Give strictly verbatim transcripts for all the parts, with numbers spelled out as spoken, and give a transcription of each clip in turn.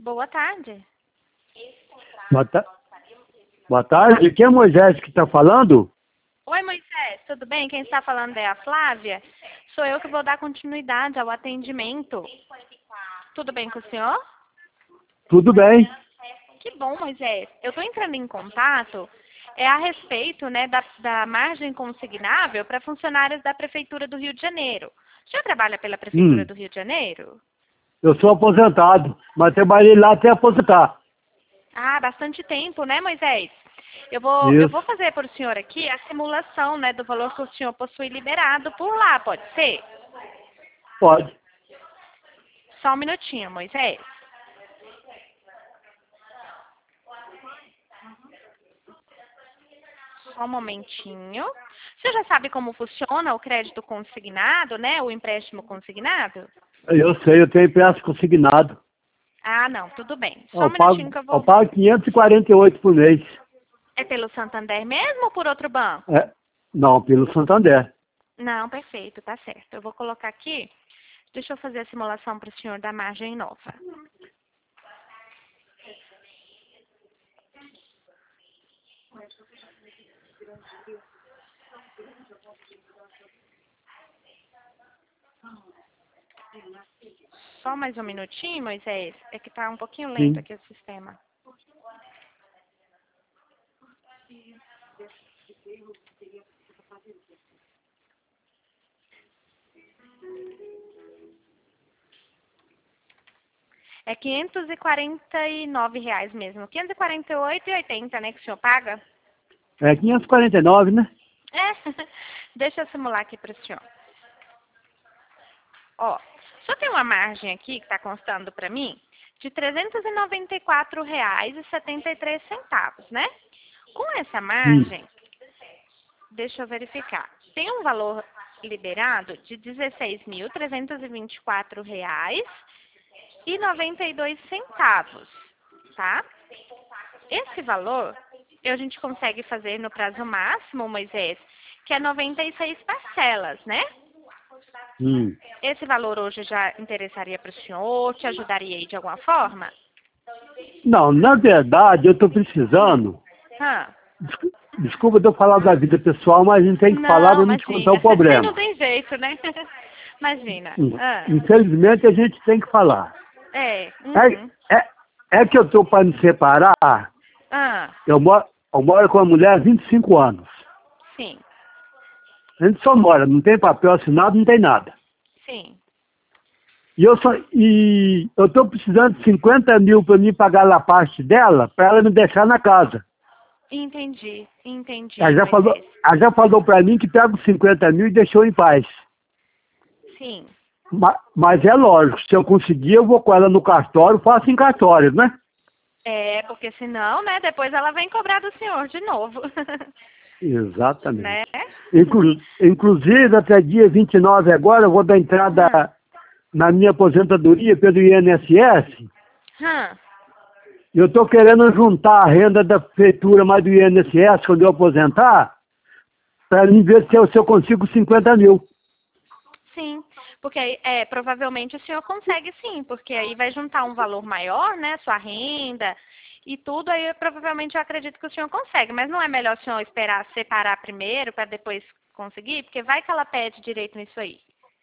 Boa tarde. Boa, ta... Boa tarde, quem é Moisés que está falando? Oi, Moisés, tudo bem? Quem está falando é a Flávia. Sou eu que vou dar continuidade ao atendimento. Tudo bem com o senhor? Tudo bem. Que bom, Moisés. Eu estou entrando em contato é a respeito, né, da, da margem consignável para funcionários da Prefeitura do Rio de Janeiro. O senhor trabalha pela Prefeitura Hum. do Rio de Janeiro? Eu sou aposentado, mas trabalhei lá até aposentar. Ah, bastante tempo, né, Moisés? Eu vou, eu Isso. vou fazer para o senhor aqui a simulação, né, do valor que o senhor possui liberado por lá, pode ser? Pode. Só um minutinho, Moisés. Só um momentinho. O senhor já sabe como funciona o crédito consignado, né, o empréstimo consignado? Eu sei, eu tenho empréstimo consignado. Ah, não, tudo bem. Só Eu um minutinho pago, que eu eu vou... pago quinhentos e quarenta e oito por mês. É pelo Santander mesmo ou por outro banco? É. Não, pelo Santander. Não, perfeito, tá certo. Eu vou colocar aqui, deixa eu fazer a simulação para o senhor da margem nova. Só mais um minutinho, Moisés. É que tá um pouquinho lento Sim. aqui o sistema. É quinhentos e quarenta e nove reais mesmo. quinhentos e quarenta e oito reais e oitenta centavos, né, que o senhor paga? É quinhentos e quarenta e nove, né? É. Deixa eu simular aqui para o senhor. Ó, só tem uma margem aqui que está constando para mim de trezentos e noventa e quatro reais e setenta e três centavos, né? Com essa margem, Hum. deixa eu verificar. Tem um valor liberado de dezesseis mil trezentos e vinte e quatro reais e noventa e dois centavos, tá? Esse valor a gente consegue fazer no prazo máximo, Moisés, que é noventa e seis parcelas, né? Hum. Esse valor hoje já interessaria para o senhor? Te ajudaria aí de alguma forma? Não, na verdade, eu estou precisando... Hã? Descu- Desculpa de eu falar da vida pessoal, mas a gente tem que falar Não, para não te contar o imagina. Não problema. tem jeito, né? Imagina. Hum. Ah, Infelizmente, a gente tem que falar. é. Uhum. É, é, é que eu estou para me separar. Ah, Eu moro, eu moro com a mulher há vinte e cinco anos. sim, A gente só mora, não tem papel assinado, não tem nada. sim. E eu só, e eu estou precisando de cinquenta mil para mim pagar lá a parte dela, para ela me deixar na casa. Entendi, entendi, Ela já falou, Moisés. ela já falou para mim que pega os cinquenta mil e deixou em paz. Sim. Ma- Mas é lógico, se eu conseguir, eu vou com ela no cartório, faço em cartório, né? É, porque senão, né, depois ela vem cobrar do senhor de novo. Exatamente. Né? Inclu- inclusive, até dia vinte e nove agora, eu vou dar entrada Hã? na minha aposentadoria pelo I N S S. Hã? Eu estou querendo juntar a renda da prefeitura mais do I N S S quando eu aposentar, para mim ver se eu, se eu consigo cinquenta mil. Sim, porque aí, é, provavelmente o senhor consegue sim, porque aí vai juntar um valor maior, né, sua renda e tudo, aí eu, provavelmente eu acredito que o senhor consegue, mas não é melhor o senhor esperar separar primeiro para depois conseguir? Porque vai que ela pede direito nisso aí.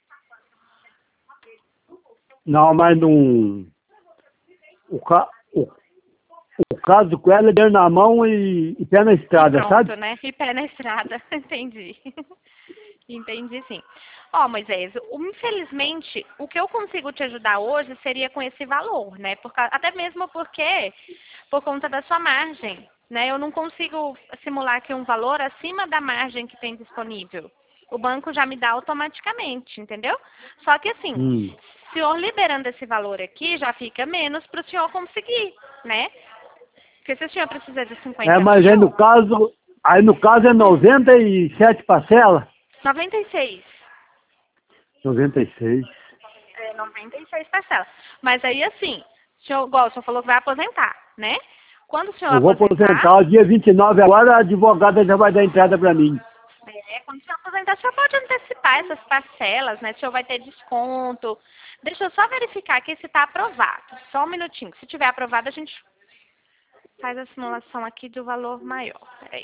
Não, mas não. O, ca... o, o caso com ela é dedo na mão e, e pé na E estrada, pronto, sabe? né? E pé na estrada. Entendi. Entendi, sim. Ó, Moisés, o- infelizmente, o que eu consigo te ajudar hoje seria com esse valor, né? Por, ca- até mesmo porque, por conta da sua margem, né? Eu não consigo simular aqui um valor acima da margem que tem disponível. O banco já me dá automaticamente, entendeu? Só que assim, Hum. o senhor liberando esse valor aqui, já fica menos para o senhor conseguir, né? Porque se o senhor precisa de É, cinquenta mas aí no mil, caso, aí no caso é hum, noventa e sete parcelas. noventa e seis. noventa e seis. É, noventa e seis parcelas. Mas aí, assim, o senhor, igual o senhor falou que vai aposentar, né? Quando o senhor Eu vou aposentar, aposentar, dia vinte e nove agora, a advogada já vai dar entrada para mim. é, quando o senhor aposentar, o senhor pode antecipar essas parcelas, né? O senhor vai ter desconto, Deixa eu só verificar aqui se está aprovado. Só um minutinho. Se tiver aprovado, a gente faz a simulação aqui do valor maior. Peraí.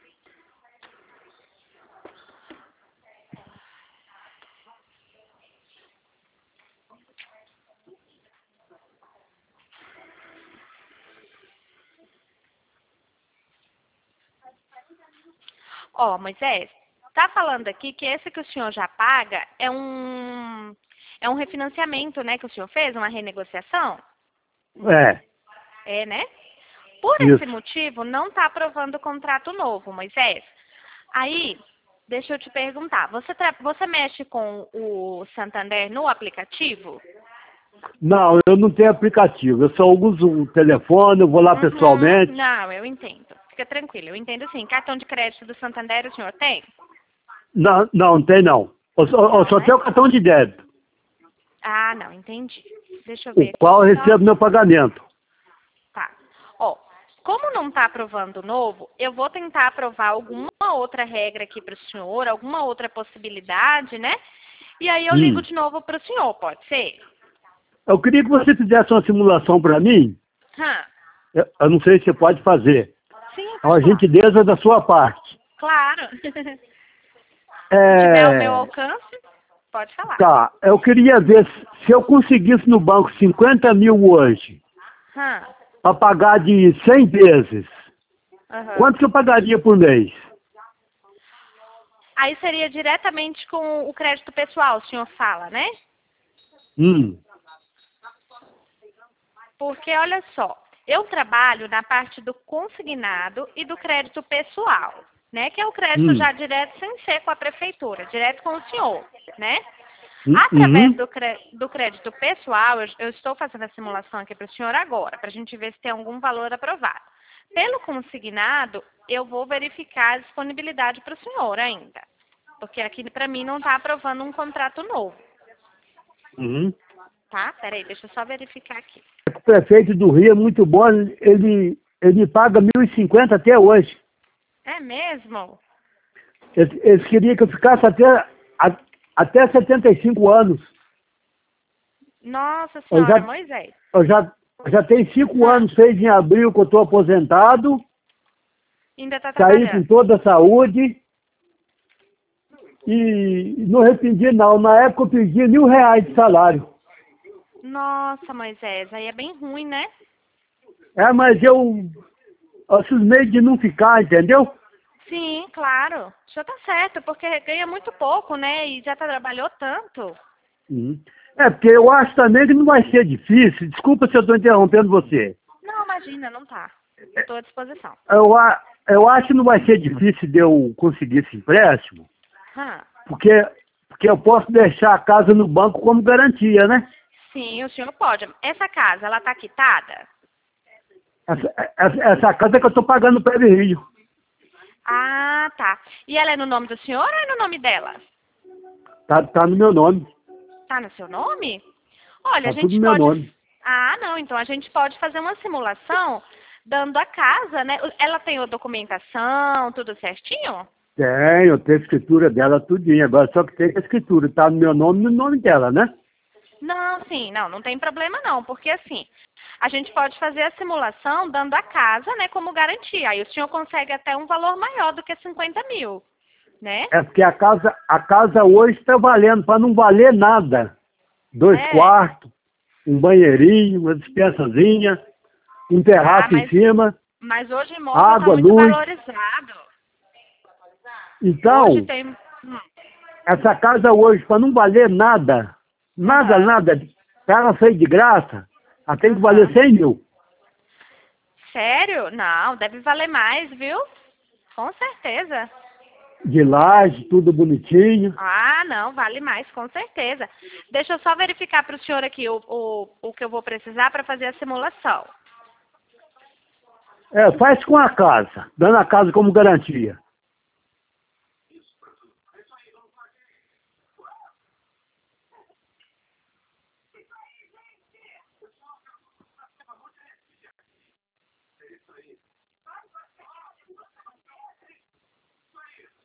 Ó, Moisés, tá falando aqui que esse que o senhor já paga é um é um refinanciamento, né, que o senhor fez, uma renegociação? É, É, né? Por esse isso. motivo, não está aprovando o contrato novo, Moisés. Aí, deixa eu te perguntar, você, tra- você mexe com o Santander no aplicativo? Não, eu não tenho aplicativo. Eu só uso o telefone, eu vou lá Uhum, pessoalmente. não, eu entendo. Fica tranquilo, eu entendo sim. Cartão de crédito do Santander o senhor tem? Não, não, não tem não. Eu só, eu Não, só né? tenho o cartão de débito, Ah, não, entendi. Deixa eu o ver aqui qual eu só. recebo meu pagamento. Tá. Ó, como não está aprovando o novo, eu vou tentar aprovar alguma outra regra aqui para o senhor, alguma outra possibilidade, né? E aí eu ligo Hum. de novo para o senhor, pode ser? Eu queria que você fizesse uma simulação para mim. Hã? Eu, eu não sei se você pode fazer. Sim, É uma pode falar. gentileza da sua parte. Claro. Se tiver ao meu É, alcance, pode falar. tá, eu queria ver se, se eu conseguisse no banco cinquenta mil hoje, Hã? para pagar de cem vezes, Aham. quanto que eu pagaria por mês? Aí seria diretamente com o crédito pessoal, o senhor fala, né? Hum, Porque, olha só, eu trabalho na parte do consignado e do crédito pessoal, né? Que é o crédito hum, já direto sem ser com a prefeitura, direto com o senhor, né? hum, Através uhum, do, cre- do crédito pessoal, eu, eu estou fazendo a simulação aqui para o senhor agora, para a gente ver se tem algum valor aprovado. Pelo consignado, eu vou verificar a disponibilidade para o senhor ainda. Porque aqui, para mim, não está aprovando um contrato novo, uhum. tá? Peraí, deixa eu só verificar aqui. O prefeito do Rio é muito bom, ele, ele paga mil e cinquenta até hoje. É mesmo? Eles, eles queriam que eu ficasse até, a- até setenta e cinco anos. Nossa Eu senhora, já, Moisés. eu já, eu já tenho cinco Hã, anos, seis em abril, que eu estou aposentado, ainda está saí com trabalhando. toda a saúde e não arrependi não. Na época eu pedi mil reais de salário. Nossa, Moisés, aí é bem ruim, né? É, mas eu, eu cismei de não ficar, entendeu? Sim, claro. O senhor tá certo, porque ganha muito pouco, né? E já tá, trabalhou tanto. Uhum. É, porque eu acho também que não vai ser difícil. Desculpa se eu estou interrompendo você. Não, imagina, não tá. Estou à disposição. Eu, a- eu acho que não vai ser difícil de eu conseguir esse empréstimo, Hã. porque, porque eu posso deixar a casa no banco como garantia, né? Sim, o senhor pode. Essa casa, ela tá quitada? Essa, essa, essa casa que eu estou pagando para o Rio. Ah, tá. E ela é no nome do senhor ou é no nome dela? Tá, tá no meu nome. Tá no seu nome? Olha, a Tá tudo gente no meu pode... nome. Ah, não, então a gente pode fazer uma simulação dando a casa, né? Ela tem a documentação, tudo certinho? Tenho, eu tenho a escritura dela tudinho. Agora só que tem a escritura, tá no meu nome e no nome dela, né? Não, sim, não, não tem problema não, porque assim, a gente pode fazer a simulação dando a casa, né, como garantia. Aí o senhor consegue até um valor maior do que cinquenta mil, né? É porque a casa, a casa hoje está valendo, para não valer nada. Dois É. quartos, um banheirinho, uma despensazinha, um Ah, terraço em mas, cima, mas hoje imóvel está água, muito luz. valorizado. Hoje Então, tem. hum, essa casa hoje, para não valer nada, nada, Aham. nada, para ela sair de graça, ela tem que valer Aham. cem mil. Sério? Não, deve valer mais, viu? Com certeza. De laje, tudo bonitinho. Ah, não, vale mais, com certeza. Deixa eu só verificar para o senhor aqui o, o, o que eu vou precisar para fazer a simulação. É, faz com a casa, dando a casa como garantia.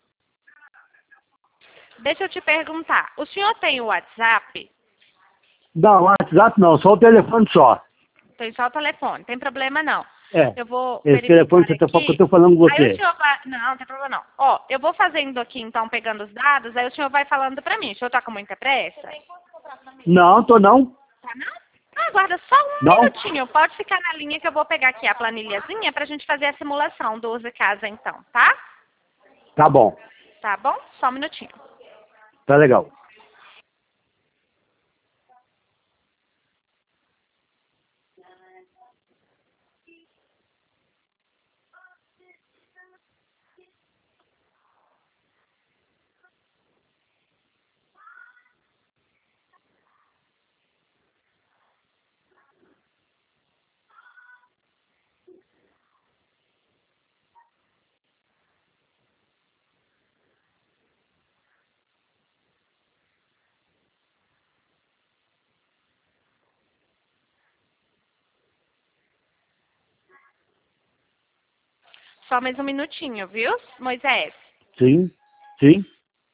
Deixa eu te perguntar, o senhor tem o WhatsApp? Não, WhatsApp não, só o telefone só. Tem só o telefone, não tem problema não. É, Eu vou esse verificar telefone que eu tô, que eu aqui. tô falando com Aí o você. senhor vai... Não, não tem problema não. Ó, eu vou fazendo aqui, então, pegando os dados, aí o senhor vai falando pra mim. O senhor tá com muita pressa? Não, tô não. Tá não? Ah, aguarda só um Não? minutinho. Pode ficar na linha que eu vou pegar aqui a planilhazinha pra gente fazer a simulação do uso casa, então, tá? Tá bom, Tá bom? Só um minutinho. tá legal. Só mais um minutinho, viu, Moisés? Sim, sim.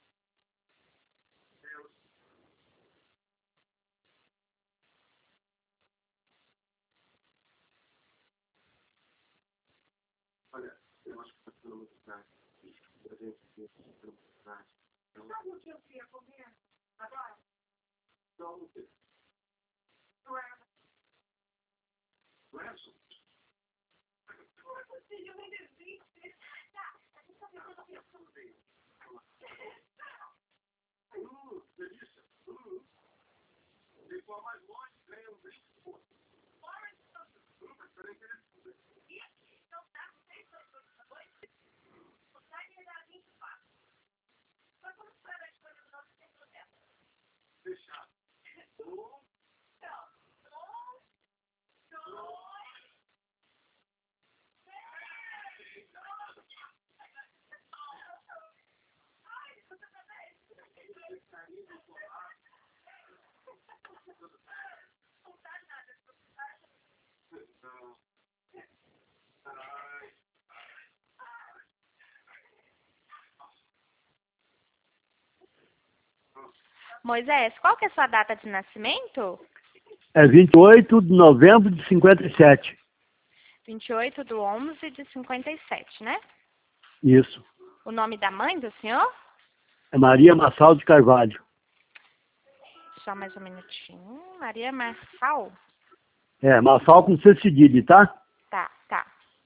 Moisés, qual que é a sua data de nascimento? É vinte e oito de novembro de cinquenta e sete. vinte e oito do onze de cinquenta e sete, né? Isso. O nome da mãe do senhor? É Maria Massal de Carvalho. Só mais um minutinho. Maria Marçal? É, Massal com C cedilha, tá? Tá, tá.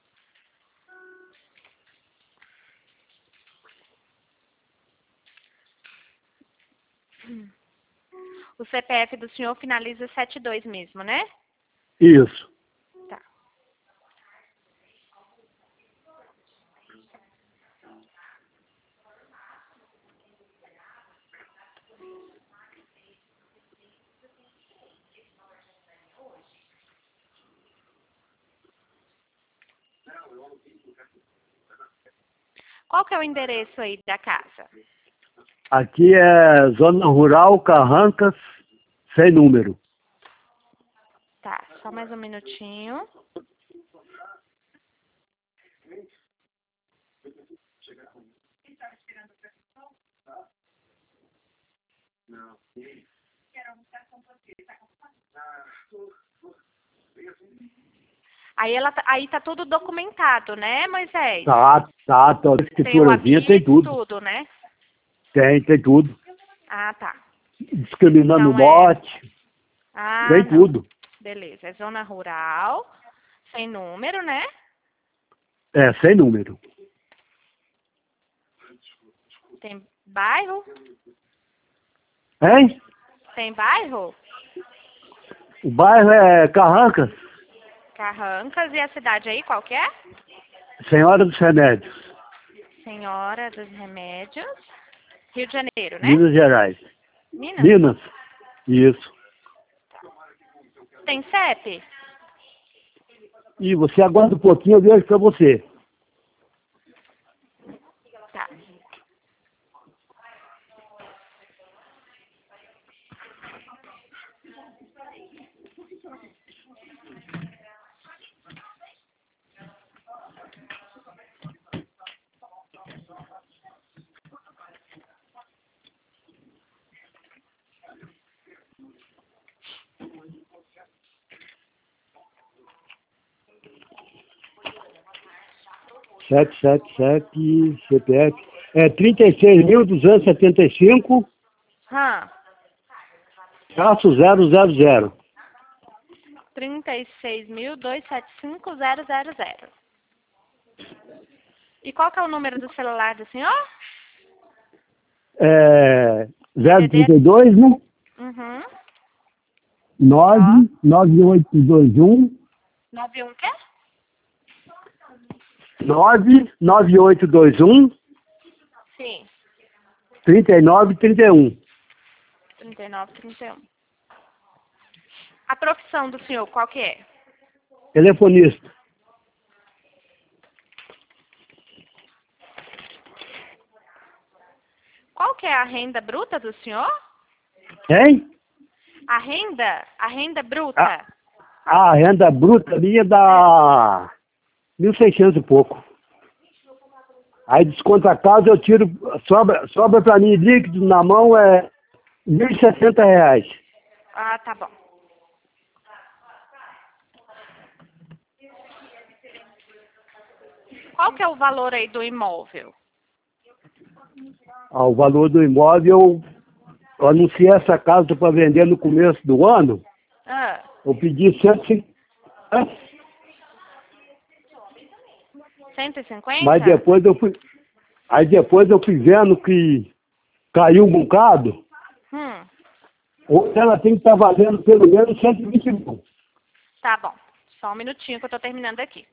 O C P F do senhor finaliza setenta e dois mesmo, né? Isso. Tá. Qual que é o endereço aí da casa? Aqui é Zona Rural, Carrancas, sem número. Tá, só mais um minutinho. Aí, ela, tá- aí tá tudo documentado, né, Moisés? Tá, tá, toda a Tem o escriturazinha, tem habite, tudo. tudo, né? Tem, tem tudo. Ah, tá. Discriminando o Então é... lote, Ah, tem não. tudo. Beleza, é zona rural, sem número, né? É, sem número. Tem bairro? Hein? Tem bairro? O bairro é Carrancas, Carrancas. E a cidade aí, qual que é? Senhora dos Remédios, Senhora dos Remédios. Rio de Janeiro, né? Minas Gerais. Minas? Minas? Isso. Tem C E P? E você aguarda um pouquinho, eu vejo pra você. Tá. sete sete sete, C P F. É trinta e seis mil duzentos e setenta e cinco, Hã? traço zero zero zero. trinta e seis mil duzentos e setenta e cinco zero zero zero. E qual que é o número do celular do senhor? É zero trinta e dois, né? Uhum. nove nove oito dois um. nove um quê? nove nove oito dois um, Sim. trinta e nove trinta e um. trinta e nove, trinta e um. A profissão do senhor, qual que é? Telefonista. Qual que é a renda bruta do senhor? Hein? A renda? A renda bruta? A, a renda bruta minha dá mil e seiscentos e pouco. Aí desconta a casa, eu tiro, sobra, sobra pra mim líquido na mão é mil e sessenta reais. Ah, tá bom. Qual que é o valor aí do imóvel? Ah, o valor do imóvel, eu anunciei essa casa para vender no começo do ano, Ah, eu pedi cento e cinquenta, cento e cinquenta? mas depois eu fui, aí depois eu fui vendo que caiu um bocado, Hum, ou ela tem que estar valendo pelo menos cento e vinte mil. tá bom. Só um minutinho que eu tô terminando aqui.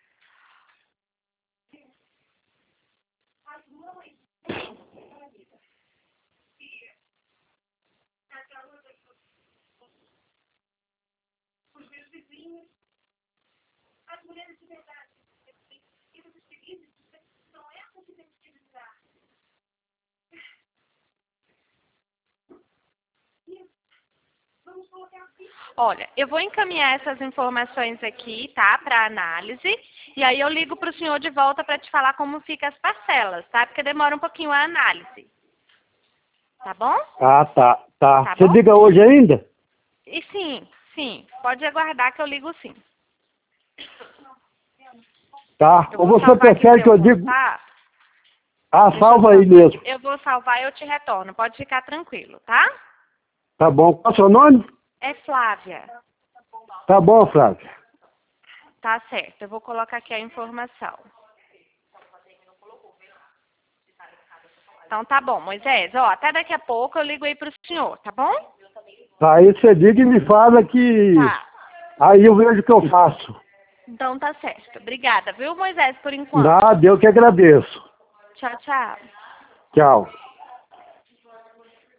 Olha, eu vou encaminhar essas informações aqui, tá, para análise, e aí eu ligo para o senhor de volta para te falar como fica as parcelas, tá? Porque demora um pouquinho a análise. Tá bom? Ah, tá, tá. Tá Você bom? liga hoje ainda? E sim, sim, pode aguardar que eu ligo sim. Tá. Eu Ou vou você salvar aqui prefere que seu eu digo? contato. Ah, Deixa eu salva aí salvar. mesmo. Eu vou salvar e eu te retorno, pode ficar tranquilo, tá? Tá bom. Qual é o seu nome? É Flávia. Tá bom, Flávio. Tá certo, eu vou colocar aqui a informação. Então tá bom, Moisés, ó, até daqui a pouco eu ligo aí pro senhor, tá bom? Tá, aí você liga e me fala que Tá. aí eu vejo o que eu faço. Então tá certo. Obrigada, viu, Moisés, por enquanto. Nada, eu que agradeço. Tchau, tchau. Tchau.